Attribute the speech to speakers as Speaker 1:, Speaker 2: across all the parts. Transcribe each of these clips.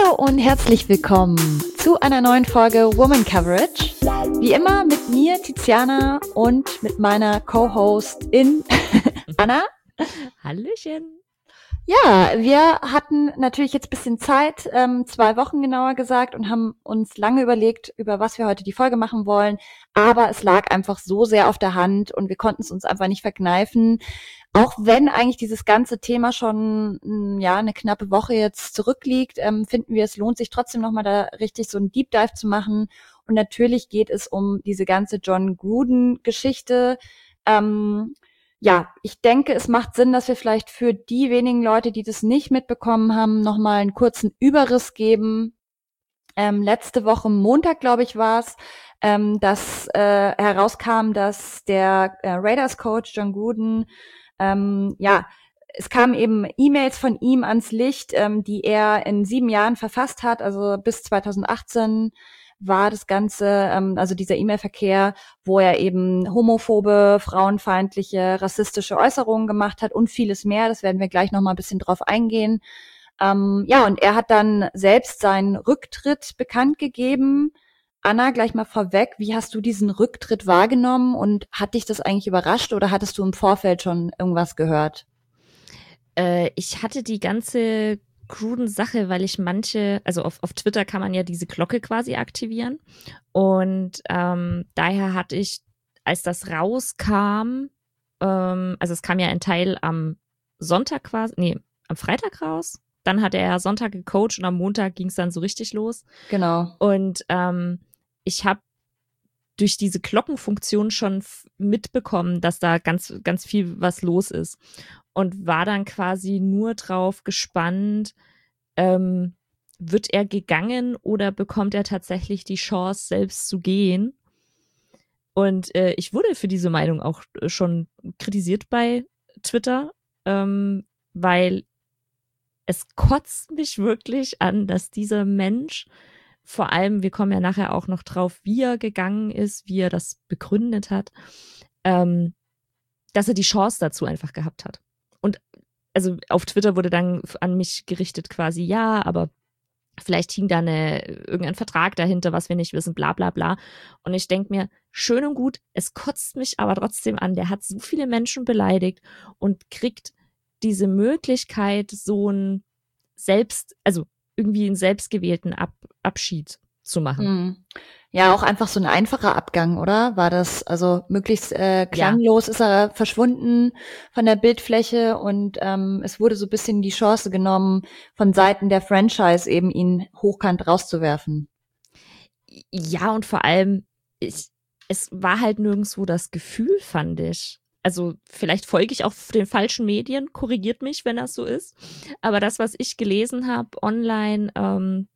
Speaker 1: Hallo und herzlich willkommen zu einer neuen Folge Woman Coverage. Wie immer mit mir, Tiziana, und mit meiner Co-Hostin Anna.
Speaker 2: Hallöchen.
Speaker 1: Ja, wir hatten natürlich jetzt ein bisschen Zeit, 2 Wochen genauer gesagt, und haben uns lange überlegt, über was wir heute die Folge machen wollen. Aber es lag einfach so sehr auf der Hand und wir konnten es uns einfach nicht verkneifen. Auch wenn eigentlich dieses ganze Thema schon eine knappe Woche jetzt zurückliegt, finden wir, es lohnt sich trotzdem nochmal da richtig so ein Deep Dive zu machen. Und natürlich geht es um diese ganze Jon Gruden-Geschichte. Ich denke, es macht Sinn, dass wir vielleicht für die wenigen Leute, die das nicht mitbekommen haben, nochmal einen kurzen Überriss geben. Letzte Woche Montag, glaube ich, war es, dass herauskam, dass der Raiders-Coach Jon Gruden es kamen eben E-Mails von ihm ans Licht, die er in 7 Jahren verfasst hat, also bis 2018 war das Ganze, also dieser E-Mail-Verkehr, wo er eben homophobe, frauenfeindliche, rassistische Äußerungen gemacht hat und vieles mehr. Das werden wir gleich noch mal ein bisschen drauf eingehen. Und er hat dann selbst seinen Rücktritt bekannt gegeben. Anna, gleich mal vorweg, wie hast du diesen Rücktritt wahrgenommen und hat dich das eigentlich überrascht oder hattest du im Vorfeld schon irgendwas gehört?
Speaker 2: Ich hatte die ganze Gruden-Sache, weil ich also auf Twitter kann man ja diese Glocke quasi aktivieren. Und daher hatte ich, als das rauskam, also es kam ja ein Teil am Freitag raus. Dann hat er Sonntag gecoacht und am Montag ging es dann so richtig los.
Speaker 1: Genau.
Speaker 2: Und ich habe durch diese Glockenfunktion schon mitbekommen, dass da ganz, ganz viel was los ist. Und war dann quasi nur drauf gespannt, wird er gegangen oder bekommt er tatsächlich die Chance, selbst zu gehen? Und ich wurde für diese Meinung auch schon kritisiert bei Twitter, weil es kotzt mich wirklich an, dass dieser Mensch, vor allem, wir kommen ja nachher auch noch drauf, wie er gegangen ist, wie er das begründet hat, dass er die Chance dazu einfach gehabt hat. Und also auf Twitter wurde dann an mich gerichtet quasi, ja, aber vielleicht hing da irgendein Vertrag dahinter, was wir nicht wissen, bla bla bla. Und ich denke mir, schön und gut, es kotzt mich aber trotzdem an. Der hat so viele Menschen beleidigt und kriegt diese Möglichkeit, irgendwie einen selbstgewählten Abschied zu machen.
Speaker 1: Ja, auch einfach so ein einfacher Abgang, oder? War das, also möglichst klanglos ist er verschwunden von der Bildfläche und es wurde so ein bisschen die Chance genommen, von Seiten der Franchise eben ihn hochkant rauszuwerfen.
Speaker 2: Ja, und vor allem, es war halt nirgendwo das Gefühl, fand ich. Also vielleicht folge ich auch den falschen Medien, korrigiert mich, wenn das so ist. Aber das, was ich gelesen habe online,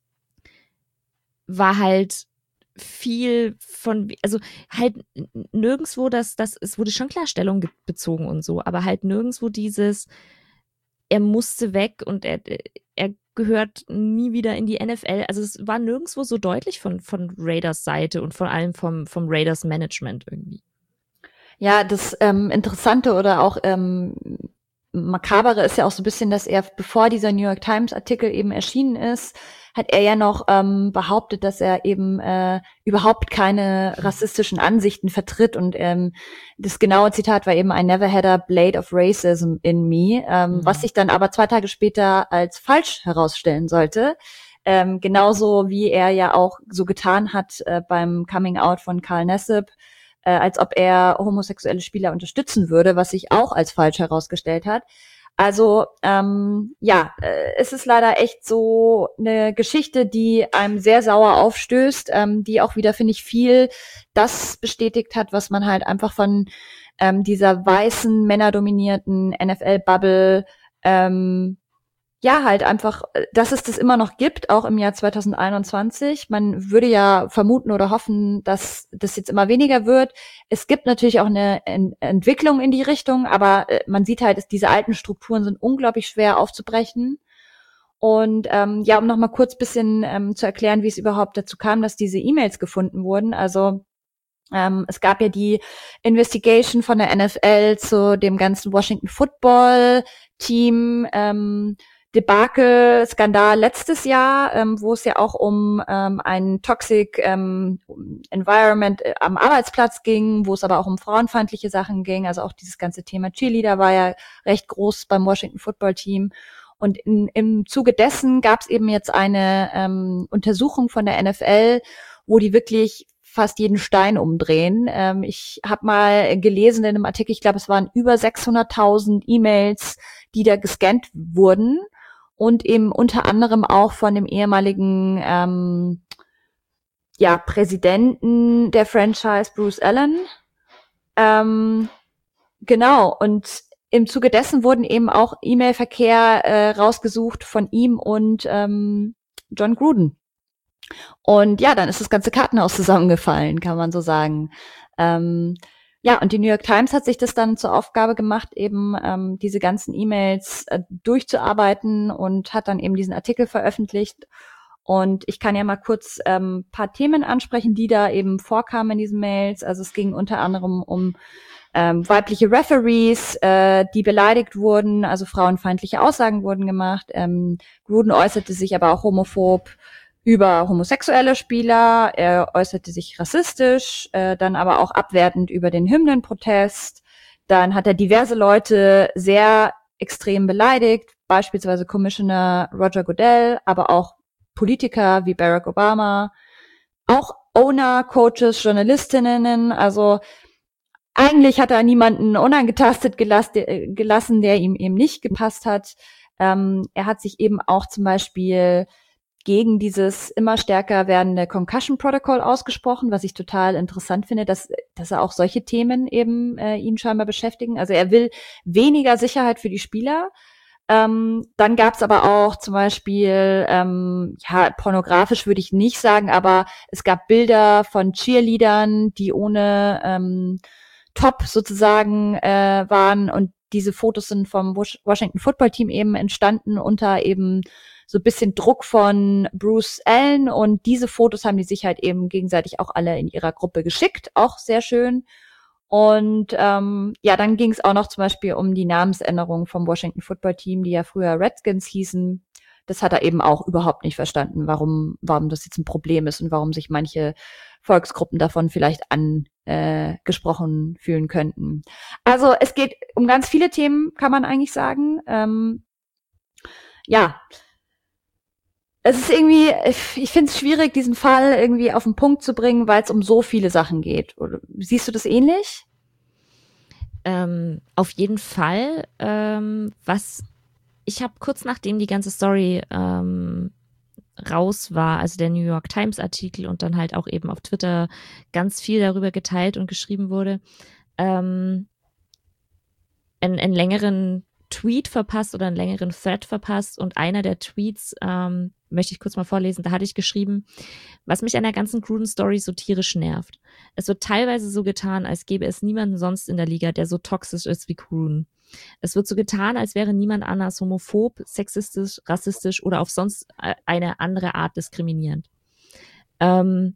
Speaker 2: war halt viel also halt nirgendwo es wurde schon klar Stellung bezogen und so, aber halt nirgendwo er musste weg und er gehört nie wieder in die NFL. Also es war nirgendwo so deutlich von Raiders Seite und vor allem vom Raiders Management irgendwie.
Speaker 1: Ja, das Interessante oder auch Makabere ist ja auch so ein bisschen, dass er, bevor dieser New York Times Artikel eben erschienen ist, hat er ja noch behauptet, dass er eben überhaupt keine rassistischen Ansichten vertritt und das genaue Zitat war eben I never had a blade of racism in me, was sich dann aber 2 Tage später als falsch herausstellen sollte. Genauso wie er ja auch so getan hat beim Coming Out von Carl Nassib, als ob er homosexuelle Spieler unterstützen würde, was sich auch als falsch herausgestellt hat. Also es ist leider echt so eine Geschichte, die einem sehr sauer aufstößt, die auch wieder, finde ich, viel das bestätigt hat, was man halt einfach von dieser weißen, männerdominierten NFL-Bubble halt einfach, dass es das immer noch gibt, auch im Jahr 2021. Man würde ja vermuten oder hoffen, dass das jetzt immer weniger wird. Es gibt natürlich auch eine Entwicklung in die Richtung, aber man sieht halt, dass diese alten Strukturen sind unglaublich schwer aufzubrechen. Und um noch mal kurz bisschen zu erklären, wie es überhaupt dazu kam, dass diese E-Mails gefunden wurden. Also es gab ja die Investigation von der NFL zu dem ganzen Washington Football Team, Debakel-Skandal letztes Jahr, wo es ja auch um ein Toxic Environment am Arbeitsplatz ging, wo es aber auch um frauenfeindliche Sachen ging. Also auch dieses ganze Thema Cheerleader war ja recht groß beim Washington Football Team. Und im Zuge dessen gab es eben jetzt eine Untersuchung von der NFL, wo die wirklich fast jeden Stein umdrehen. Ich habe mal gelesen in einem Artikel, ich glaube, es waren über 600.000 E-Mails, die da gescannt wurden und eben unter anderem auch von dem ehemaligen Präsidenten der Franchise, Bruce Allen. Genau, und im Zuge dessen wurden eben auch E-Mail-Verkehr rausgesucht von ihm und John Gruden. Und ja, dann ist das ganze Kartenhaus zusammengefallen, kann man so sagen. Und die New York Times hat sich das dann zur Aufgabe gemacht, eben diese ganzen E-Mails durchzuarbeiten und hat dann eben diesen Artikel veröffentlicht. Und ich kann ja mal kurz paar Themen ansprechen, die da eben vorkamen in diesen Mails. Also es ging unter anderem um weibliche Referees, die beleidigt wurden, also frauenfeindliche Aussagen wurden gemacht. Gruden äußerte sich aber auch homophob über homosexuelle Spieler, er äußerte sich rassistisch, dann aber auch abwertend über den Hymnenprotest. Dann hat er diverse Leute sehr extrem beleidigt, beispielsweise Commissioner Roger Goodell, aber auch Politiker wie Barack Obama, auch Owner, Coaches, Journalistinnen. Also eigentlich hat er niemanden unangetastet gelassen, der ihm eben nicht gepasst hat. Er hat sich eben auch zum Beispiel gegen dieses immer stärker werdende Concussion Protocol ausgesprochen, was ich total interessant finde, dass er auch solche Themen eben ihn scheinbar beschäftigen. Also er will weniger Sicherheit für die Spieler. Dann gab's aber auch zum Beispiel, pornografisch würde ich nicht sagen, aber es gab Bilder von Cheerleadern, die ohne Top sozusagen waren, und diese Fotos sind vom Washington Football Team eben entstanden unter eben so ein bisschen Druck von Bruce Allen, und diese Fotos haben die sich halt eben gegenseitig auch alle in ihrer Gruppe geschickt, auch sehr schön. Und dann ging es auch noch zum Beispiel um die Namensänderung vom Washington Football Team, die ja früher Redskins hießen. Das hat er eben auch überhaupt nicht verstanden, warum das jetzt ein Problem ist und warum sich manche Volksgruppen davon vielleicht angesprochen fühlen könnten. Also es geht um ganz viele Themen, kann man eigentlich sagen. Es ist irgendwie, ich finde es schwierig, diesen Fall irgendwie auf den Punkt zu bringen, weil es um so viele Sachen geht. Oder, siehst du das ähnlich?
Speaker 2: Auf jeden Fall. Ich habe kurz nachdem die ganze Story raus war, also der New York Times Artikel und dann halt auch eben auf Twitter ganz viel darüber geteilt und geschrieben wurde, einen längeren Tweet verpasst oder einen längeren Thread verpasst, und einer der Tweets möchte ich kurz mal vorlesen. Da hatte ich geschrieben, was mich an der ganzen Gruden-Story so tierisch nervt. Es wird teilweise so getan, als gäbe es niemanden sonst in der Liga, der so toxisch ist wie Gruden. Es wird so getan, als wäre niemand anders homophob, sexistisch, rassistisch oder auf sonst eine andere Art diskriminierend. Der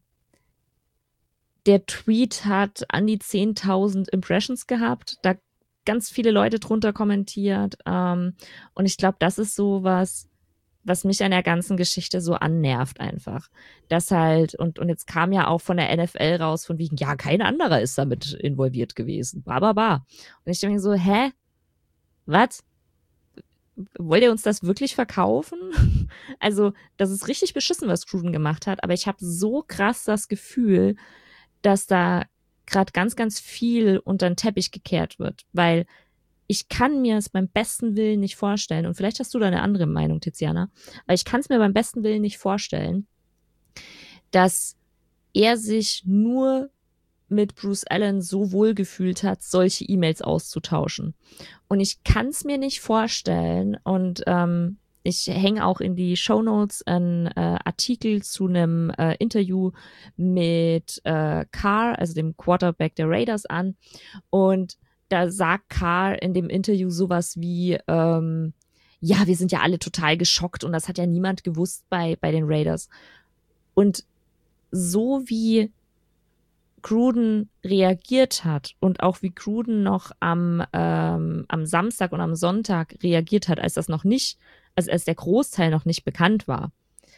Speaker 2: Tweet hat an die 10.000 Impressions gehabt. Da ganz viele Leute drunter kommentiert. Und ich glaube, das ist so was mich an der ganzen Geschichte so annervt einfach. Das halt, und jetzt kam ja auch von der NFL raus, von wegen, ja, kein anderer ist damit involviert gewesen. Und ich denke mir so, hä? Was? Wollt ihr uns das wirklich verkaufen? Also, das ist richtig beschissen, was Gruden gemacht hat, aber ich habe so krass das Gefühl, dass da gerade ganz, ganz viel unter den Teppich gekehrt wird, weil ich kann mir es beim besten Willen nicht vorstellen, und vielleicht hast du da eine andere Meinung, Tiziana, weil ich kann es mir beim besten Willen nicht vorstellen, dass er sich nur mit Bruce Allen so wohl gefühlt hat, solche E-Mails auszutauschen. Und ich kann es mir nicht vorstellen, und ich hänge auch in die Shownotes einen Artikel zu einem Interview mit Carr, also dem Quarterback der Raiders, an, und da sagt Carr in dem Interview sowas wie, ja, wir sind ja alle total geschockt und das hat ja niemand gewusst bei den Raiders. Und so wie Gruden reagiert hat und auch wie Gruden noch am Samstag und am Sonntag reagiert hat, als als der Großteil noch nicht bekannt war,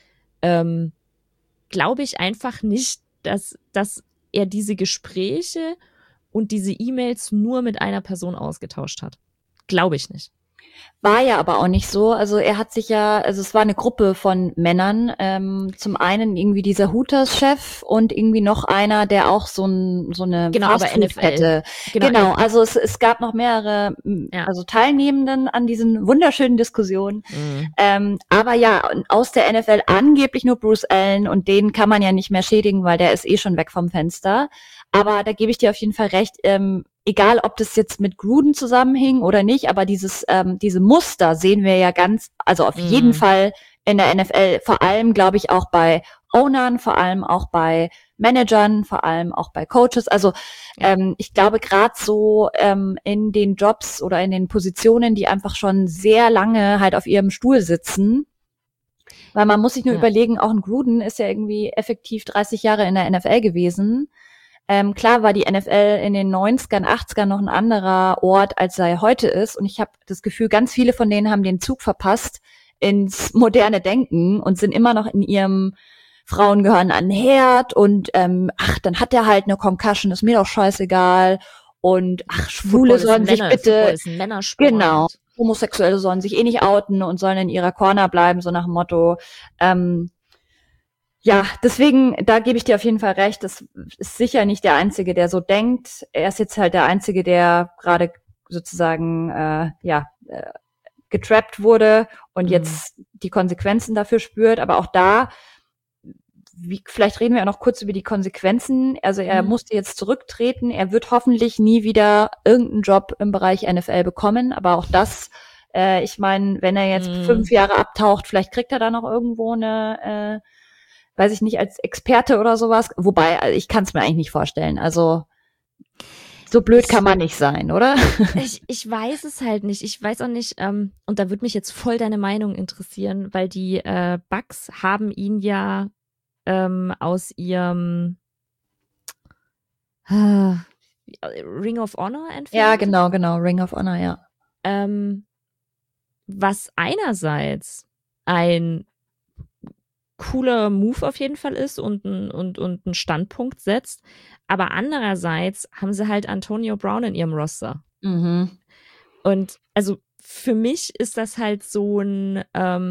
Speaker 2: glaube ich einfach nicht, dass er diese Gespräche und diese E-Mails nur mit einer Person ausgetauscht hat. Glaube ich nicht.
Speaker 1: War ja aber auch nicht so. Also er hat sich ja, also es war eine Gruppe von Männern. Zum einen irgendwie dieser Hooters-Chef und irgendwie noch einer, der auch so eine
Speaker 2: Genau, aber NFL
Speaker 1: hätte. Genau, also es gab noch mehrere also Teilnehmenden an diesen wunderschönen Diskussionen. Aber ja, aus der NFL angeblich nur Bruce Allen und den kann man ja nicht mehr schädigen, weil der ist eh schon weg vom Fenster. Aber da gebe ich dir auf jeden Fall recht, egal ob das jetzt mit Gruden zusammenhing oder nicht, aber diese Muster sehen wir ja also auf jeden Fall in der NFL, vor allem glaube ich auch bei Ownern, vor allem auch bei Managern, vor allem auch bei Coaches. Also ich glaube gerade so in den Jobs oder in den Positionen, die einfach schon sehr lange halt auf ihrem Stuhl sitzen, weil man muss sich nur überlegen, auch ein Gruden ist ja irgendwie effektiv 30 Jahre in der NFL gewesen. Klar war die NFL in den 90ern, 80ern noch ein anderer Ort, als er heute ist. Und ich habe das Gefühl, ganz viele von denen haben den Zug verpasst ins moderne Denken und sind immer noch in ihrem Frauen gehören an den Herd und dann hat er halt eine Concussion, ist mir doch scheißegal. Und Schwule sollen sich bitte, genau, Homosexuelle sollen sich eh nicht outen und sollen in ihrer Corner bleiben, so nach dem Motto. Ja, deswegen, da gebe ich dir auf jeden Fall recht, das ist sicher nicht der Einzige, der so denkt. Er ist jetzt halt der Einzige, der gerade sozusagen getrappt wurde und jetzt die Konsequenzen dafür spürt. Aber auch da, vielleicht reden wir auch noch kurz über die Konsequenzen. Also er musste jetzt zurücktreten. Er wird hoffentlich nie wieder irgendeinen Job im Bereich NFL bekommen. Aber auch das, ich meine, wenn er jetzt 5 Jahre abtaucht, vielleicht kriegt er da noch irgendwo eine weiß ich nicht, als Experte oder sowas. Wobei, ich kann es mir eigentlich nicht vorstellen. Also so blöd kann man nicht sein, oder?
Speaker 2: Ich weiß es halt nicht. Ich weiß auch nicht, und da würde mich jetzt voll deine Meinung interessieren, weil die Bucks haben ihn ja aus ihrem Ring of Honor entfernt.
Speaker 1: Ja, genau, Ring of Honor, ja.
Speaker 2: Was einerseits ein cooler Move auf jeden Fall ist und ein Standpunkt setzt. Aber andererseits haben sie halt Antonio Brown in ihrem Roster.
Speaker 1: Mhm.
Speaker 2: Und also für mich ist das halt so ein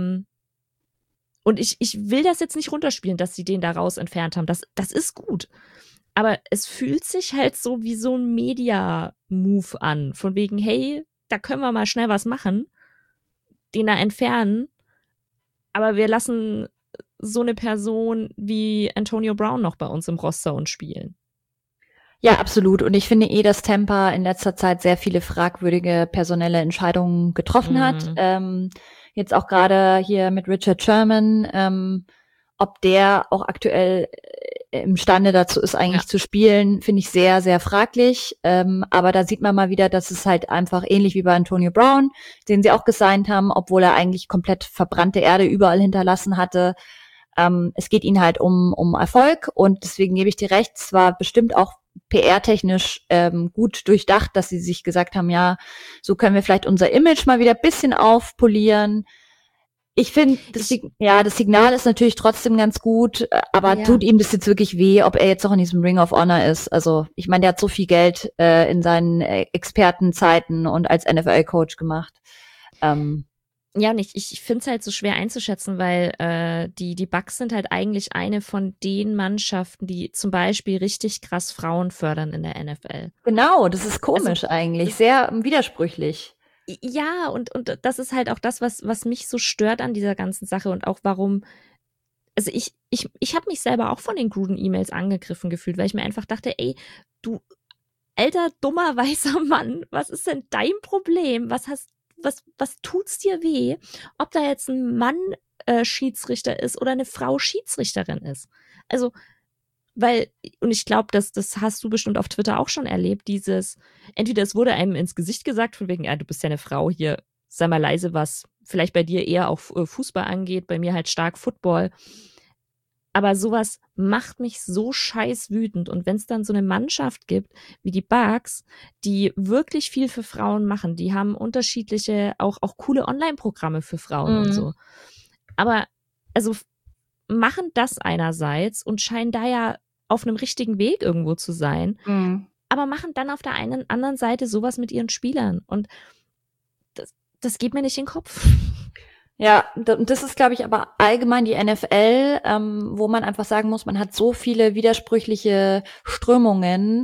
Speaker 2: und ich will das jetzt nicht runterspielen, dass sie den da raus entfernt haben. Das ist gut. Aber es fühlt sich halt so wie so ein Media-Move an. Von wegen, hey, da können wir mal schnell was machen, den da entfernen. Aber wir lassen so eine Person wie Antonio Brown noch bei uns im Roster und spielen.
Speaker 1: Ja, absolut. Und ich finde dass Tampa in letzter Zeit sehr viele fragwürdige personelle Entscheidungen getroffen hat. Jetzt auch gerade hier mit Richard Sherman, ob der auch aktuell imstande dazu ist, eigentlich zu spielen, finde ich sehr, sehr fraglich. Aber da sieht man mal wieder, dass es halt einfach ähnlich wie bei Antonio Brown, den sie auch gesigned haben, obwohl er eigentlich komplett verbrannte Erde überall hinterlassen hatte. Es geht ihnen halt um Erfolg und deswegen gebe ich dir recht, es war bestimmt auch PR-technisch gut durchdacht, dass sie sich gesagt haben, ja, so können wir vielleicht unser Image mal wieder ein bisschen aufpolieren. Ich finde, das Signal ist natürlich trotzdem ganz gut, aber tut ihm das jetzt wirklich weh, ob er jetzt noch in diesem Ring of Honor ist? Also ich meine, der hat so viel Geld in seinen Expertenzeiten und als NFL-Coach gemacht.
Speaker 2: Ja, und ich finde es halt so schwer einzuschätzen, weil die Bucks sind halt eigentlich eine von den Mannschaften, die zum Beispiel richtig krass Frauen fördern in der NFL.
Speaker 1: Genau, das ist komisch eigentlich, sehr widersprüchlich.
Speaker 2: Ja, und das ist halt auch das, was mich so stört an dieser ganzen Sache und auch warum, also ich habe mich selber auch von den Gruden-E-Mails angegriffen gefühlt, weil ich mir einfach dachte, ey, du alter, dummer, weißer Mann, was ist denn dein Problem? Was tut's dir weh, ob da jetzt ein Mann Schiedsrichter ist oder eine Frau Schiedsrichterin ist? Also, und ich glaube, das hast du bestimmt auf Twitter auch schon erlebt, entweder es wurde einem ins Gesicht gesagt, von wegen, du bist ja eine Frau hier, sei mal leise, was vielleicht bei dir eher auch Fußball angeht, bei mir halt stark Football. Aber sowas macht mich so scheiß wütend. Und wenn es dann so eine Mannschaft gibt, wie die Bucks, die wirklich viel für Frauen machen, die haben unterschiedliche, auch coole Online-Programme für Frauen und so. Aber, also, machen das einerseits und scheinen da ja auf einem richtigen Weg irgendwo zu sein, aber machen dann auf der einen anderen Seite sowas mit ihren Spielern. Und das geht mir nicht in den Kopf.
Speaker 1: Ja, das ist, glaube ich, aber allgemein die NFL, wo man einfach sagen muss, man hat so viele widersprüchliche Strömungen.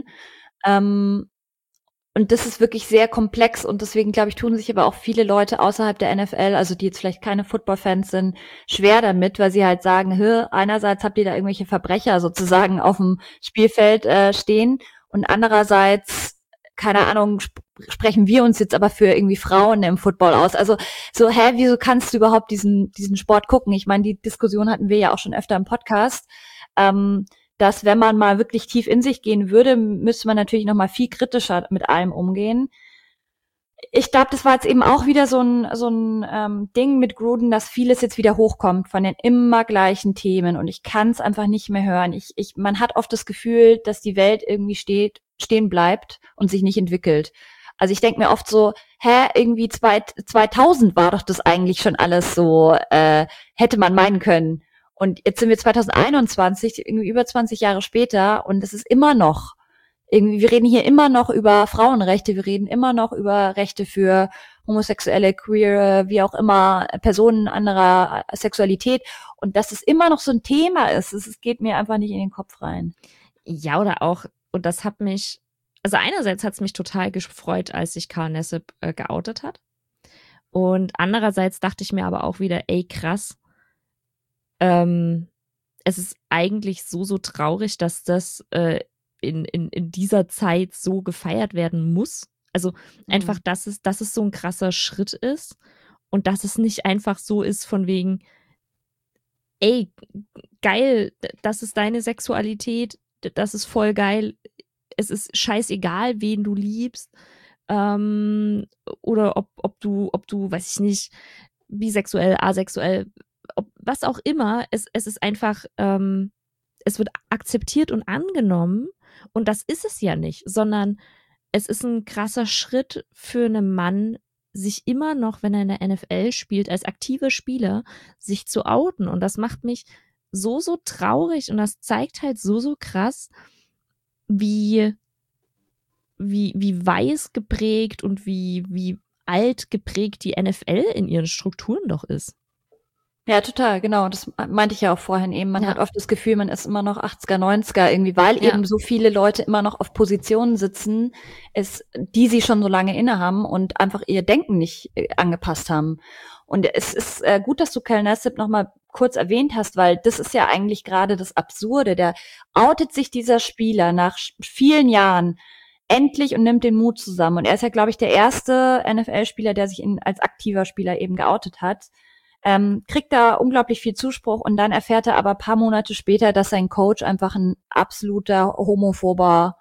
Speaker 1: Und das ist wirklich sehr komplex und deswegen, glaube ich, tun sich aber auch viele Leute außerhalb der NFL, also die jetzt vielleicht keine Football-Fans sind, schwer damit, weil sie halt sagen, einerseits habt ihr da irgendwelche Verbrecher sozusagen auf dem Spielfeld stehen und andererseits, keine Ahnung, sprechen wir uns jetzt aber für irgendwie Frauen im Football aus. Also so, wieso kannst du überhaupt diesen Sport gucken? Ich meine, die Diskussion hatten wir ja auch schon öfter im Podcast. Dass wenn man mal wirklich tief in sich gehen würde, müsste man natürlich noch mal viel kritischer mit allem umgehen. Ich glaube, das war jetzt eben auch wieder so ein Ding mit Gruden, dass vieles jetzt wieder hochkommt von den immer gleichen Themen und ich kann es einfach nicht mehr hören. Man hat oft das Gefühl, dass die Welt irgendwie stehen bleibt und sich nicht entwickelt. Also ich denke mir oft so, irgendwie 2000 war doch das eigentlich schon alles so, hätte man meinen können. Und jetzt sind wir 2021, irgendwie über 20 Jahre später und es ist immer noch, irgendwie, wir reden hier immer noch über Frauenrechte, wir reden immer noch über Rechte für Homosexuelle, Queer, wie auch immer, Personen anderer Sexualität und dass es immer noch so ein Thema ist, es geht mir einfach nicht in den Kopf rein.
Speaker 2: Ja, oder auch, und das hat mich, also einerseits hat es mich total gefreut, als sich Carl Nassib geoutet hat. Und andererseits dachte ich mir aber auch wieder, ey, krass, es ist eigentlich so traurig, dass das in dieser Zeit so gefeiert werden muss. Also einfach, dass es so ein krasser Schritt ist und dass es nicht einfach so ist von wegen, ey, geil, das ist deine Sexualität, das ist voll geil, es ist scheißegal, wen du liebst, oder ob du, weiß ich nicht, bisexuell, asexuell, was auch immer, es ist einfach, es wird akzeptiert und angenommen und das ist es ja nicht, sondern es ist ein krasser Schritt für einen Mann, sich immer noch, wenn er in der NFL spielt, als aktiver Spieler, sich zu outen und das macht mich so traurig und das zeigt halt so krass, wie weiß geprägt und wie alt geprägt die NFL in ihren Strukturen doch ist.
Speaker 1: Ja, total, genau. Das meinte ich ja auch vorhin eben. Man hat oft das Gefühl, man ist immer noch 80er, 90er irgendwie, weil eben so viele Leute immer noch auf Positionen sitzen, die sie schon so lange innehaben und einfach ihr Denken nicht angepasst haben. Und es ist gut, dass du Cal Nassib noch mal kurz erwähnt hast, weil das ist ja eigentlich gerade das Absurde. Der outet sich dieser Spieler nach vielen Jahren endlich und nimmt den Mut zusammen. Und er ist ja, glaube ich, der erste NFL-Spieler, der sich als aktiver Spieler eben geoutet hat. Kriegt da unglaublich viel Zuspruch und dann erfährt er aber ein paar Monate später, dass sein Coach einfach ein absoluter homophober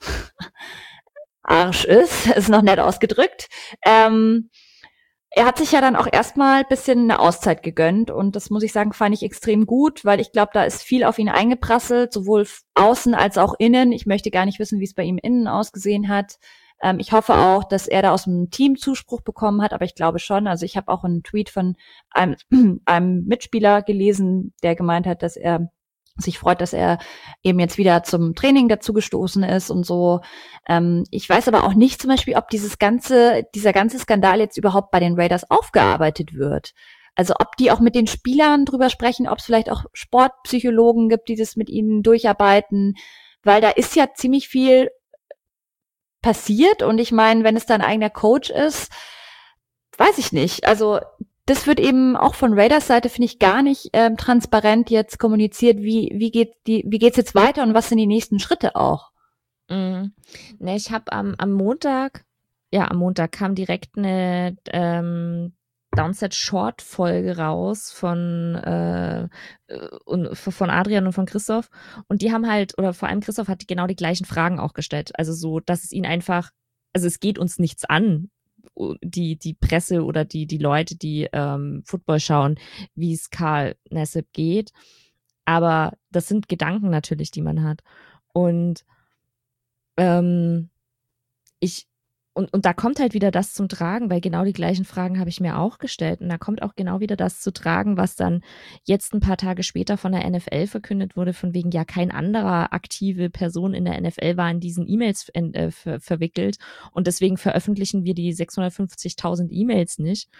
Speaker 1: Arsch ist noch nett ausgedrückt. Er hat sich ja dann auch erstmal ein bisschen eine Auszeit gegönnt und das muss ich sagen, fand ich extrem gut, weil ich glaube, da ist viel auf ihn eingeprasselt, sowohl außen als auch innen. Ich möchte gar nicht wissen, wie es bei ihm innen ausgesehen hat. Ich hoffe auch, dass er da aus dem Team Zuspruch bekommen hat, aber ich glaube schon. Also ich habe auch einen Tweet von einem Mitspieler gelesen, der gemeint hat, dass er sich freut, dass er eben jetzt wieder zum Training dazugestoßen ist und so. Ich weiß aber auch nicht zum Beispiel, ob dieser ganze Skandal jetzt überhaupt bei den Raiders aufgearbeitet wird. Also ob die auch mit den Spielern drüber sprechen, ob es vielleicht auch Sportpsychologen gibt, die das mit ihnen durcharbeiten, weil da ist ja ziemlich viel passiert und ich meine, wenn es dann ein eigener Coach ist, weiß ich nicht. Also das wird eben auch von Raiders Seite, finde ich, gar nicht transparent jetzt kommuniziert, wie geht's jetzt weiter und was sind die nächsten Schritte auch.
Speaker 2: Ne, ich habe am Montag kam direkt eine Downset Short Folge raus von Adrian und von Christoph und die haben halt, oder vor allem Christoph hat genau die gleichen Fragen auch gestellt, also so, dass es ihnen einfach, also es geht uns nichts an, die Presse oder die Leute, die Football schauen, wie es Carl Nassib geht, Aber das sind Gedanken natürlich, die man hat. Und und da kommt halt wieder das zum Tragen, weil genau die gleichen Fragen habe ich mir auch gestellt. Und da kommt auch genau wieder das zu tragen, was dann jetzt ein paar Tage später von der NFL verkündet wurde, von wegen, ja, kein anderer aktive Person in der NFL war in diesen E-Mails verwickelt. Und deswegen veröffentlichen wir die 650.000 E-Mails nicht.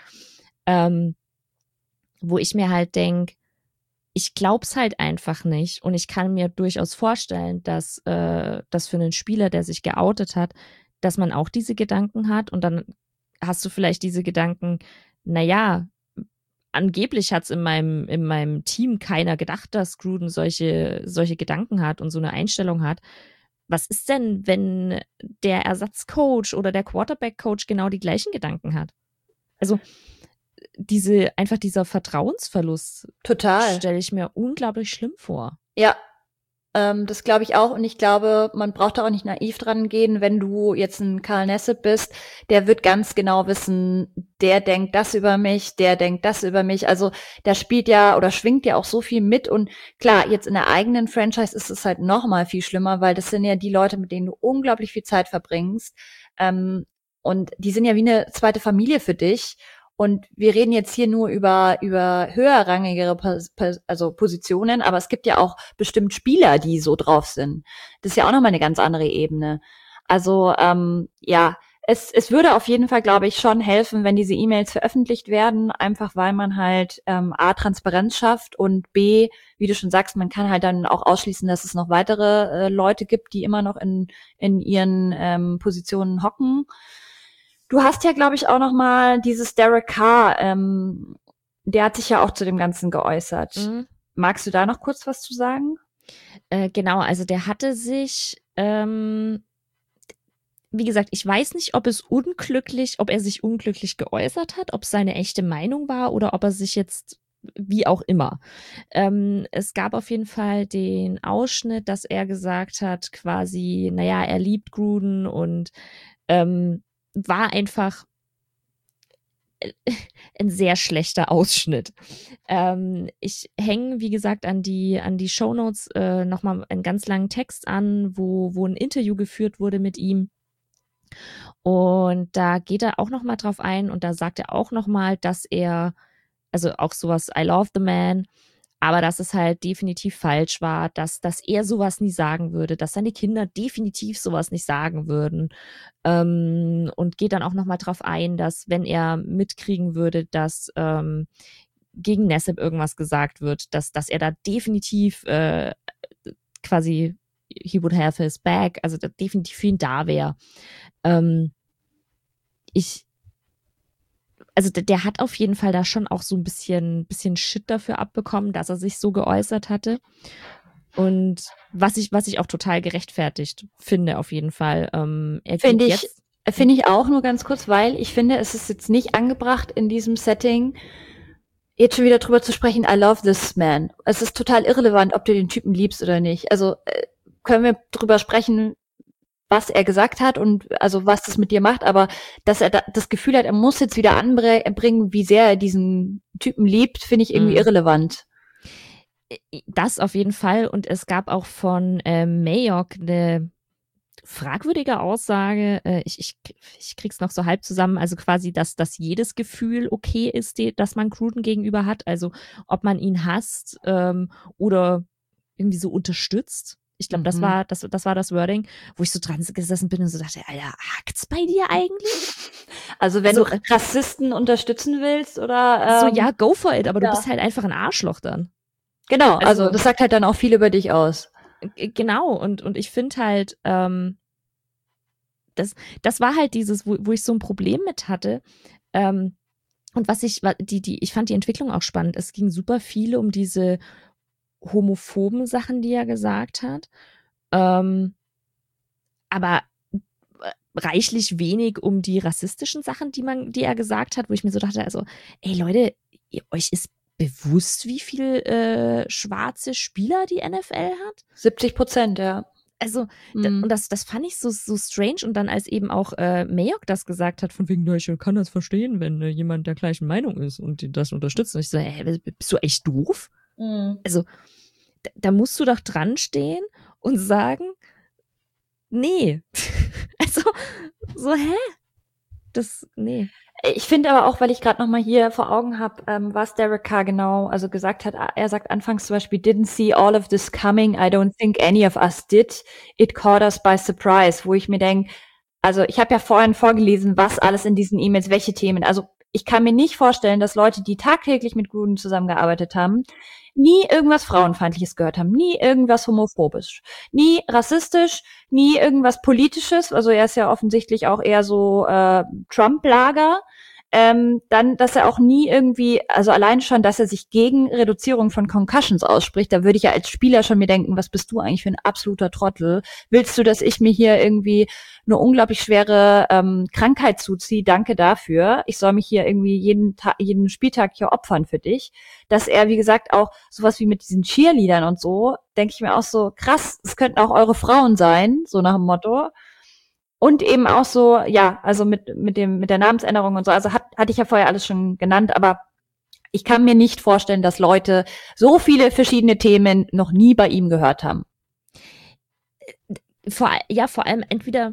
Speaker 2: Wo ich mir halt denke, ich glaub's halt einfach nicht. Und ich kann mir durchaus vorstellen, dass das für einen Spieler, der sich geoutet hat, dass man auch diese Gedanken hat. Und dann hast du vielleicht diese Gedanken, naja, angeblich hat's in meinem Team keiner gedacht, dass Gruden solche Gedanken hat und so eine Einstellung hat. Was ist denn, wenn der Ersatzcoach oder der Quarterback-Coach genau die gleichen Gedanken hat? Also dieser Vertrauensverlust
Speaker 1: Total.
Speaker 2: stelle ich mir unglaublich schlimm vor.
Speaker 1: Ja, das glaube ich auch. Und ich glaube, man braucht da auch nicht naiv dran gehen, wenn du jetzt ein Karl Nassib bist, der wird ganz genau wissen, der denkt das über mich, der denkt das über mich. Also der spielt ja oder schwingt ja auch so viel mit. Und klar, jetzt in der eigenen Franchise ist es halt noch mal viel schlimmer, weil das sind ja die Leute, mit denen du unglaublich viel Zeit verbringst. Und die sind ja wie eine zweite Familie für dich. Und wir reden jetzt hier nur über höherrangigere also Positionen, aber es gibt ja auch bestimmt Spieler, die so drauf sind. Das ist ja auch nochmal eine ganz andere Ebene. Also ja, es würde auf jeden Fall, glaube ich, schon helfen, wenn diese E-Mails veröffentlicht werden, einfach weil man halt A, Transparenz schafft und B, wie du schon sagst, man kann halt dann auch ausschließen, dass es noch weitere Leute gibt, die immer noch in ihren Positionen hocken. Du hast ja, glaube ich, auch noch mal dieses Derek Carr, der hat sich ja auch zu dem Ganzen geäußert.
Speaker 2: Mhm.
Speaker 1: Magst du da noch kurz was zu sagen?
Speaker 2: Genau, also der hatte sich, wie gesagt, ich weiß nicht, ob er sich unglücklich geäußert hat, ob es seine echte Meinung war oder ob er sich jetzt, wie auch immer. Es gab auf jeden Fall den Ausschnitt, dass er gesagt hat, quasi, naja, er liebt Gruden und war einfach ein sehr schlechter Ausschnitt. Ich hänge, wie gesagt, an die Shownotes nochmal einen ganz langen Text an, wo ein Interview geführt wurde mit ihm. Und da geht er auch nochmal drauf ein und da sagt er auch nochmal, dass er, also auch sowas, I love the man, aber dass es halt definitiv falsch war, dass er sowas nie sagen würde, dass seine Kinder definitiv sowas nicht sagen würden. Und geht dann auch nochmal drauf ein, dass wenn er mitkriegen würde, dass gegen Nassib irgendwas gesagt wird, dass er da definitiv quasi he would have his back, also definitiv für ihn da wäre. Also der hat auf jeden Fall da schon auch so ein bisschen Shit dafür abbekommen, dass er sich so geäußert hatte. Und was ich auch total gerechtfertigt finde, auf jeden Fall.
Speaker 1: Finde ich auch, nur ganz kurz, weil ich finde, es ist jetzt nicht angebracht in diesem Setting, jetzt schon wieder drüber zu sprechen, I love this man. Es ist total irrelevant, ob du den Typen liebst oder nicht. Also können wir drüber sprechen, was er gesagt hat und also was das mit dir macht, aber dass er das Gefühl hat, er muss jetzt wieder anbringen, wie sehr er diesen Typen liebt, finde ich irgendwie irrelevant.
Speaker 2: Das auf jeden Fall. Und es gab auch von Mayock eine fragwürdige Aussage, ich krieg's noch so halb zusammen, also quasi, dass jedes Gefühl okay ist, das man Gruden gegenüber hat, also ob man ihn hasst oder irgendwie so unterstützt. Ich glaube, das war das Wording, wo ich so dran gesessen bin und so dachte, Alter, hackt's bei dir eigentlich?
Speaker 1: Also wenn du Rassisten unterstützen willst oder
Speaker 2: so, ja, go for it, aber du bist halt einfach ein Arschloch dann.
Speaker 1: Genau, also das sagt halt dann auch viel über dich aus.
Speaker 2: Genau, und ich finde halt, das war halt dieses, wo ich so ein Problem mit hatte. Und ich fand die Entwicklung auch spannend. Es ging super viel um diese homophoben Sachen, die er gesagt hat. Aber reichlich wenig um die rassistischen Sachen, die er gesagt hat, wo ich mir so dachte, also, ey Leute, euch ist bewusst, wie viel schwarze Spieler die NFL hat?
Speaker 1: 70%, ja.
Speaker 2: Also, und das fand ich so strange. Und dann, als eben auch Mayock das gesagt hat, von wegen, ich kann das verstehen, wenn jemand der gleichen Meinung ist und die das unterstützt. Und ich so, bist du echt doof? Also, da musst du doch dran stehen und sagen, nee. Also, so, nee.
Speaker 1: Ich finde aber auch, weil ich gerade noch mal hier vor Augen habe, was Derek Carr genau also gesagt hat. Er sagt anfangs zum Beispiel, didn't see all of this coming. I don't think any of us did. It caught us by surprise. Wo ich mir denke, also ich habe ja vorhin vorgelesen, was alles in diesen E-Mails, welche Themen. Also ich kann mir nicht vorstellen, dass Leute, die tagtäglich mit Gruden zusammengearbeitet haben, nie irgendwas Frauenfeindliches gehört haben, nie irgendwas homophobisch, nie rassistisch, nie irgendwas Politisches. Also er ist ja offensichtlich auch eher so Trump-Lager. Dann, dass er auch nie irgendwie, also allein schon, dass er sich gegen Reduzierung von Concussions ausspricht, da würde ich ja als Spieler schon mir denken, was bist du eigentlich für ein absoluter Trottel? Willst du, dass ich mir hier irgendwie eine unglaublich schwere Krankheit zuziehe? Danke dafür. Ich soll mich hier irgendwie jeden Spieltag hier opfern für dich. Dass er, wie gesagt, auch sowas wie mit diesen Cheerleadern und so, denke ich mir auch so, krass, es könnten auch eure Frauen sein, so nach dem Motto. Und eben auch so, ja, also mit der Namensänderung und so, also hatte ich ja vorher alles schon genannt, aber ich kann mir nicht vorstellen, dass Leute so viele verschiedene Themen noch nie bei ihm gehört haben.
Speaker 2: Vor allem entweder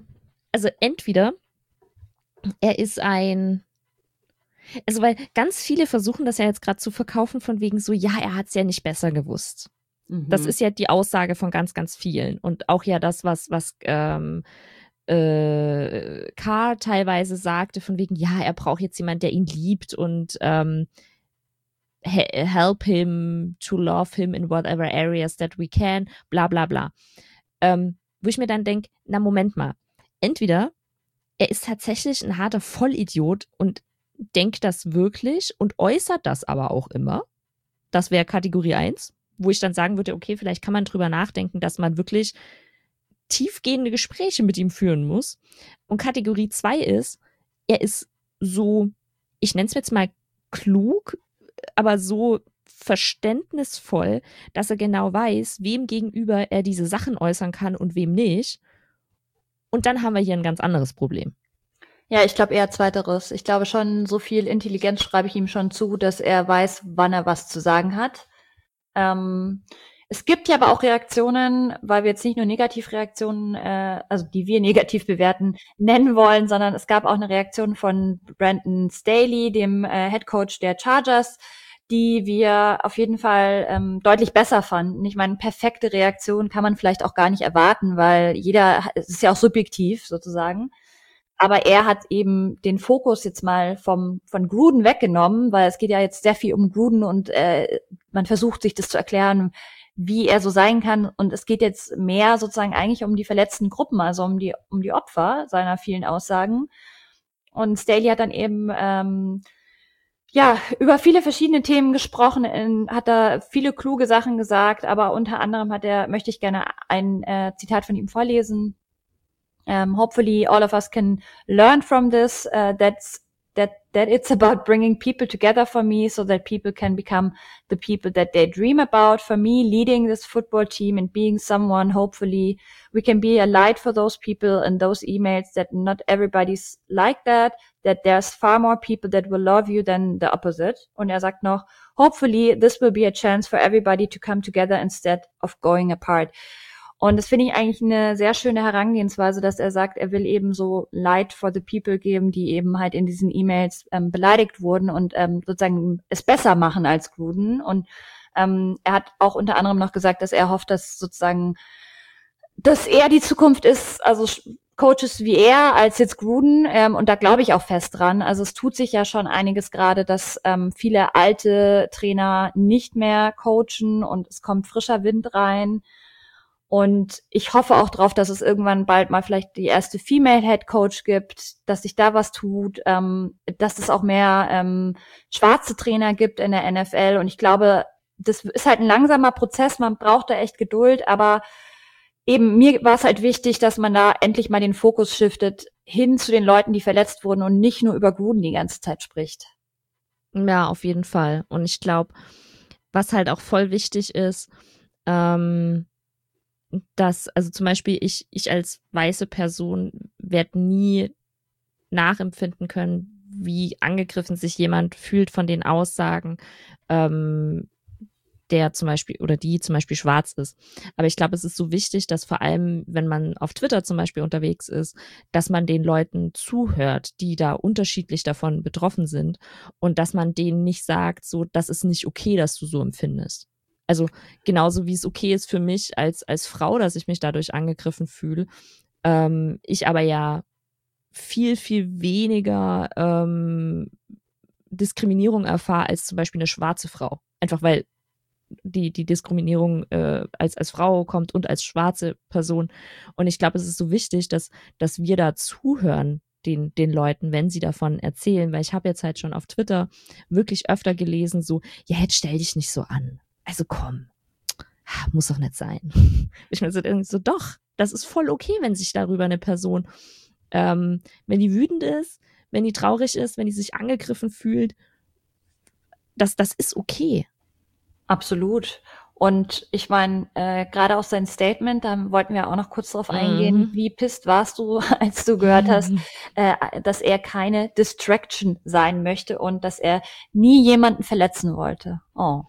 Speaker 2: er ist also weil ganz viele versuchen das ja jetzt gerade zu verkaufen von wegen so, ja, er hat es ja nicht besser gewusst. Das ist ja die Aussage von ganz, ganz vielen und auch ja das, was Carr teilweise sagte, von wegen, ja, er braucht jetzt jemanden, der ihn liebt und help him to love him in whatever areas that we can, bla bla bla. Wo ich mir dann denke, na Moment mal, entweder er ist tatsächlich ein harter Vollidiot und denkt das wirklich und äußert das aber auch immer. Das wäre Kategorie 1, wo ich dann sagen würde, okay, vielleicht kann man drüber nachdenken, dass man wirklich tiefgehende Gespräche mit ihm führen muss. Und Kategorie 2 ist, er ist so, ich nenne es jetzt mal klug, aber so verständnisvoll, dass er genau weiß, wem gegenüber er diese Sachen äußern kann und wem nicht. Und dann haben wir hier ein ganz anderes Problem.
Speaker 1: Ja, ich glaube eher zweiteres. Ich glaube schon, so viel Intelligenz schreibe ich ihm schon zu, dass er weiß, wann er was zu sagen hat. Es gibt ja aber auch Reaktionen, weil wir jetzt nicht nur Negativreaktionen, also die wir negativ bewerten, nennen wollen, sondern es gab auch eine Reaktion von Brandon Staley, dem Head Coach der Chargers, die wir auf jeden Fall deutlich besser fanden. Ich meine, perfekte Reaktion kann man vielleicht auch gar nicht erwarten, weil es ist ja auch subjektiv sozusagen. Aber er hat eben den Fokus jetzt mal von Gruden weggenommen, weil es geht ja jetzt sehr viel um Gruden und man versucht sich das zu erklären, wie er so sein kann. Und es geht jetzt mehr sozusagen eigentlich um die verletzten Gruppen, also um die Opfer seiner vielen Aussagen. Und Staley hat dann eben über viele verschiedene Themen gesprochen, hat da viele kluge Sachen gesagt, aber unter anderem möchte ich gerne ein Zitat von ihm vorlesen. Hopefully all of us can learn from this, that it's about bringing people together for me so that people can become the people that they dream about. For me, leading this football team and being someone, hopefully we can be a light for those people in those emails, that not everybody's like that there's far more people that will love you than the opposite. Und er sagt noch, hopefully this will be a chance for everybody to come together instead of going apart. Und das finde ich eigentlich eine sehr schöne Herangehensweise, dass er sagt, er will eben so Light for the people geben, die eben halt in diesen E-Mails beleidigt wurden und sozusagen es besser machen als Gruden. Und er hat auch unter anderem noch gesagt, dass er hofft, dass er die Zukunft ist, also Coaches wie er als jetzt Gruden, und da glaube ich auch fest dran. Also es tut sich ja schon einiges gerade, dass viele alte Trainer nicht mehr coachen und es kommt frischer Wind rein. Und ich hoffe auch drauf, dass es irgendwann bald mal vielleicht die erste Female Head Coach gibt, dass sich da was tut, dass es auch mehr schwarze Trainer gibt in der NFL. Und ich glaube, das ist halt ein langsamer Prozess, man braucht da echt Geduld, aber eben mir war es halt wichtig, dass man da endlich mal den Fokus shiftet hin zu den Leuten, die verletzt wurden und nicht nur über Gruden die ganze Zeit spricht.
Speaker 2: Ja, auf jeden Fall. Und ich glaube, was halt auch voll wichtig ist, dass, also zum Beispiel ich als weiße Person werde nie nachempfinden können, wie angegriffen sich jemand fühlt von den Aussagen, der zum Beispiel oder die zum Beispiel schwarz ist. Aber ich glaube, es ist so wichtig, dass vor allem, wenn man auf Twitter zum Beispiel unterwegs ist, dass man den Leuten zuhört, die da unterschiedlich davon betroffen sind und dass man denen nicht sagt, so, das ist nicht okay, dass du so empfindest. Also genauso wie es okay ist für mich als Frau, dass ich mich dadurch angegriffen fühle. Ich aber ja viel, viel weniger Diskriminierung erfahre als zum Beispiel eine schwarze Frau. Einfach weil die Diskriminierung als Frau kommt und als schwarze Person. Und ich glaube, es ist so wichtig, dass wir da zuhören den Leuten, wenn sie davon erzählen, weil ich habe jetzt halt schon auf Twitter wirklich öfter gelesen, so, ja, jetzt stell dich nicht so an. Also komm, muss doch nicht sein. Ich mir so irgendwie so, doch, das ist voll okay, wenn sich darüber eine Person, wenn die wütend ist, wenn die traurig ist, wenn die sich angegriffen fühlt, das ist okay.
Speaker 1: Absolut. Und ich meine, gerade aus seinem Statement, da wollten wir auch noch kurz drauf eingehen, wie pisst warst du, als du gehört hast, dass er keine Distraction sein möchte und dass er nie jemanden verletzen wollte. Oh.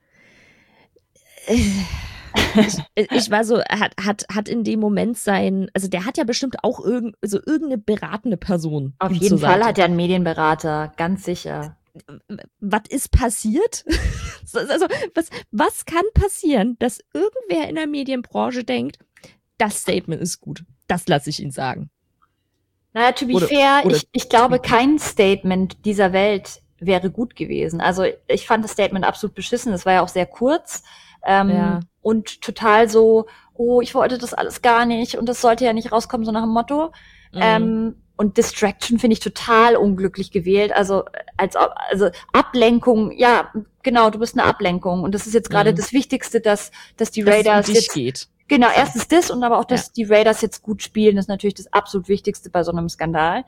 Speaker 2: Ich war so, hat in dem Moment also der hat ja bestimmt auch irgendeine beratende Person.
Speaker 1: Auf jeden Fall hat er einen Medienberater, ganz sicher.
Speaker 2: Was ist passiert? Also, was kann passieren, dass irgendwer in der Medienbranche denkt, das Statement ist gut, das lasse ich ihn sagen?
Speaker 1: Naja, to be fair, ich glaube, kein Statement dieser Welt wäre gut gewesen. Also ich fand das Statement absolut beschissen, es war ja auch sehr kurz und total so, oh, ich wollte das alles gar nicht und das sollte ja nicht rauskommen, so nach dem Motto. Und Distraction finde ich total unglücklich gewählt. Also Ablenkung, ja, genau, du bist eine Ablenkung. Und das ist jetzt gerade das Wichtigste, dass die Raiders jetzt
Speaker 2: geht.
Speaker 1: Genau, erstens das und aber auch, dass die Raiders jetzt gut spielen, ist natürlich das absolut Wichtigste bei so einem Skandal.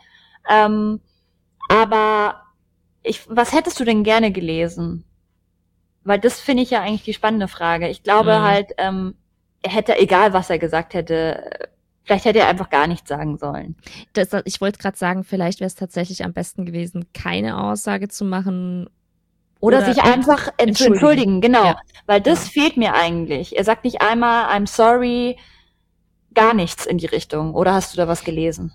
Speaker 1: Aber was hättest du denn gerne gelesen? Weil das finde ich ja eigentlich die spannende Frage. Ich glaube halt, er hätte, egal was er gesagt hätte, vielleicht hätte er einfach gar nichts sagen sollen.
Speaker 2: Ich wollte gerade sagen, vielleicht wäre es tatsächlich am besten gewesen, keine Aussage zu machen.
Speaker 1: Oder sich einfach zu entschuldigen, genau. Ja. Weil das fehlt mir eigentlich. Er sagt nicht einmal, I'm sorry, gar nichts in die Richtung. Oder hast du da was gelesen?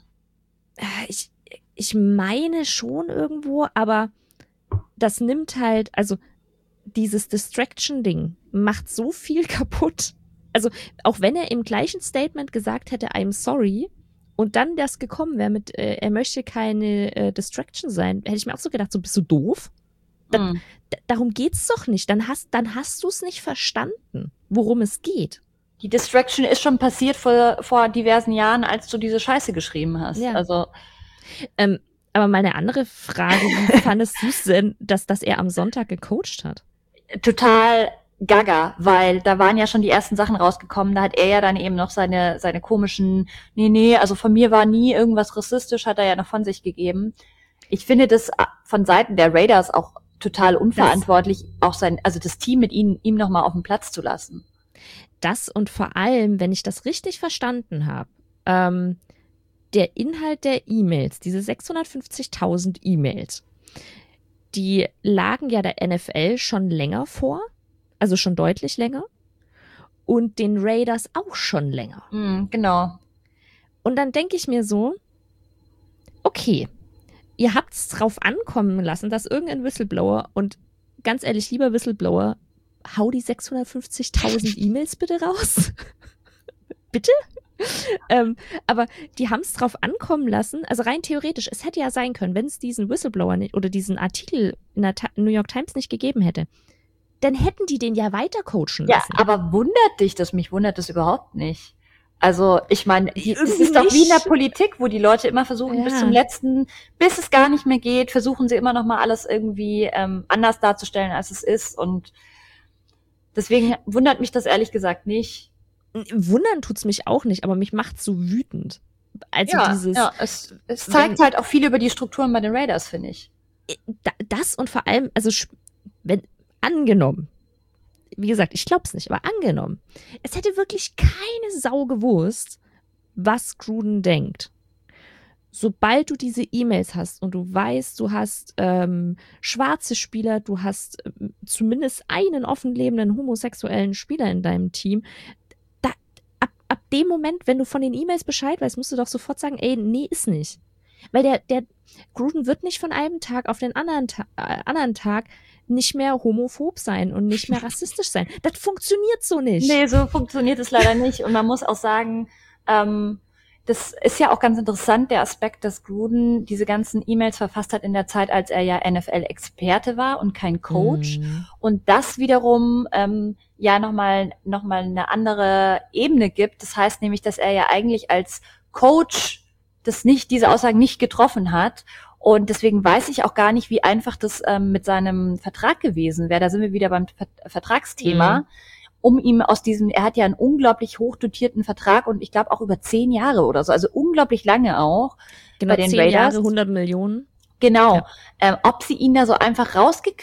Speaker 2: Ich meine schon irgendwo, aber das nimmt halt, also dieses Distraction-Ding macht so viel kaputt. Also auch wenn er im gleichen Statement gesagt hätte, I'm sorry, und dann das gekommen wäre mit, er möchte keine Distraction sein, hätte ich mir auch so gedacht, so bist du doof? Darum geht's doch nicht. Dann hast du es nicht verstanden, worum es geht.
Speaker 1: Die Distraction ist schon passiert vor diversen Jahren, als du diese Scheiße geschrieben hast. Ja. Also
Speaker 2: aber meine andere Frage, wie fandest du es denn, dass er am Sonntag gecoacht hat?
Speaker 1: Total gaga, weil da waren ja schon die ersten Sachen rausgekommen, da hat er ja dann eben noch seine komischen, also von mir war nie irgendwas rassistisch, hat er ja noch von sich gegeben. Ich finde das von Seiten der Raiders auch total unverantwortlich, also das Team mit ihm nochmal auf den Platz zu lassen.
Speaker 2: Das und vor allem, wenn ich das richtig verstanden habe, der Inhalt der E-Mails, diese 650.000 E-Mails, die lagen ja der NFL schon länger vor, also schon deutlich länger, und den Raiders auch schon länger.
Speaker 1: Genau.
Speaker 2: Und dann denke ich mir so, okay, ihr habt es drauf ankommen lassen, dass irgendein Whistleblower, und ganz ehrlich, lieber Whistleblower, hau die 650.000 E-Mails bitte raus. Bitte? Aber die haben es drauf ankommen lassen, also rein theoretisch, es hätte ja sein können, wenn es diesen Whistleblower nicht oder diesen Artikel in der New York Times nicht gegeben hätte, dann hätten die den ja weiter coachen lassen.
Speaker 1: Ja, aber wundert dich das? Mich wundert das überhaupt nicht. Also ich meine, es ist doch wie in der Politik, wo die Leute immer versuchen, bis zum letzten, bis es gar nicht mehr geht, versuchen sie immer noch mal alles irgendwie anders darzustellen, als es ist. Und deswegen wundert mich das ehrlich gesagt nicht.
Speaker 2: Wundern tut's mich auch nicht, aber mich macht's so wütend. Also
Speaker 1: es zeigt halt auch viel über die Strukturen bei den Raiders, finde ich.
Speaker 2: Das und vor allem, also wenn angenommen, wie gesagt, ich glaub's nicht, aber angenommen, es hätte wirklich keine Sau gewusst, was Gruden denkt. sobald du diese E-Mails hast und du weißt, du hast schwarze Spieler, du hast zumindest einen offen lebenden homosexuellen Spieler in deinem Team, ab dem Moment, wenn du von den E-Mails Bescheid weißt, musst du doch sofort sagen, ey, nee, ist nicht. Weil der Gruden wird nicht von einem Tag auf den anderen Tag nicht mehr homophob sein und nicht mehr rassistisch sein. Das funktioniert so nicht.
Speaker 1: Nee, so funktioniert es leider nicht. Und man muss auch sagen, das ist ja auch ganz interessant, der Aspekt, dass Gruden diese ganzen E-Mails verfasst hat in der Zeit, als er ja NFL-Experte war und kein Coach. Und das wiederum ja nochmal eine andere Ebene gibt. Das heißt nämlich, dass er ja eigentlich als Coach diese Aussagen nicht getroffen hat. Und deswegen weiß ich auch gar nicht, wie einfach das mit seinem Vertrag gewesen wäre. Da sind wir wieder beim Vertragsthema. Um ihm er hat ja einen unglaublich hochdotierten Vertrag und ich glaube auch über 10 Jahre oder so, also unglaublich lange auch.
Speaker 2: Genau, bei den 10 Raiders. Jahre, 100 Millionen.
Speaker 1: Genau. Ja. Ob sie ihn da so einfach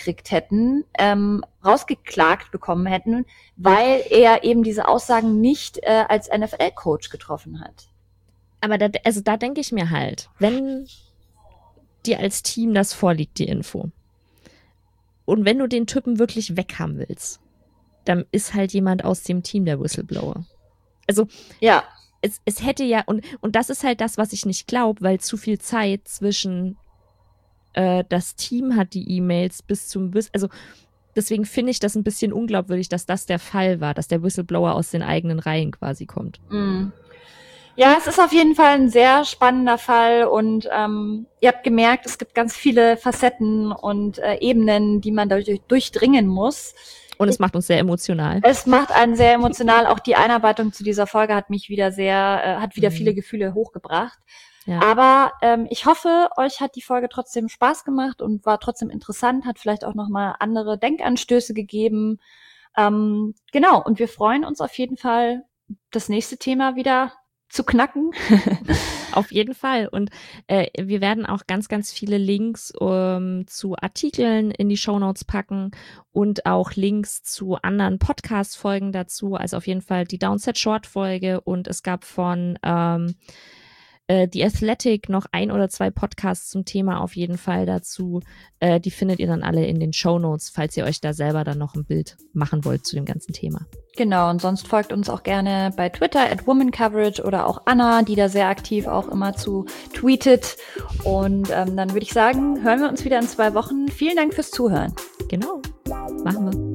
Speaker 1: rausgeklagt bekommen hätten, weil er eben diese Aussagen nicht als NFL-Coach getroffen hat.
Speaker 2: Aber da denke ich mir halt, wenn dir als Team das vorliegt, die Info, und wenn du den Typen wirklich weghaben willst, dann ist halt jemand aus dem Team der Whistleblower. Also, ja, es hätte ja, und das ist halt das, was ich nicht glaube, weil zu viel Zeit zwischen das Team hat die E-Mails bis zum also deswegen finde ich das ein bisschen unglaubwürdig, dass das der Fall war, dass der Whistleblower aus den eigenen Reihen quasi kommt.
Speaker 1: Ja, es ist auf jeden Fall ein sehr spannender Fall und ihr habt gemerkt, es gibt ganz viele Facetten und Ebenen, die man durchdringen muss.
Speaker 2: Und es macht uns sehr emotional.
Speaker 1: Es macht einen sehr emotional. Auch die Einarbeitung zu dieser Folge hat mich wieder viele Gefühle hochgebracht. Ja. Aber ich hoffe, euch hat die Folge trotzdem Spaß gemacht und war trotzdem interessant, hat vielleicht auch nochmal andere Denkanstöße gegeben. Genau, und wir freuen uns auf jeden Fall, das nächste Thema wieder zu knacken.
Speaker 2: Auf jeden Fall. Und wir werden auch ganz, ganz viele Links zu Artikeln in die Shownotes packen und auch Links zu anderen Podcast-Folgen dazu. Also auf jeden Fall die Downset Short-Folge und es gab von The Athletic noch 1 oder 2 Podcasts zum Thema auf jeden Fall dazu. Die findet ihr dann alle in den Shownotes, falls ihr euch da selber dann noch ein Bild machen wollt zu dem ganzen Thema.
Speaker 1: Genau, und sonst folgt uns auch gerne bei Twitter @womancoverage oder auch Anna, die da sehr aktiv auch immer zu tweetet. Und dann würde ich sagen, hören wir uns wieder in 2 Wochen. Vielen Dank fürs Zuhören.
Speaker 2: Genau, machen wir.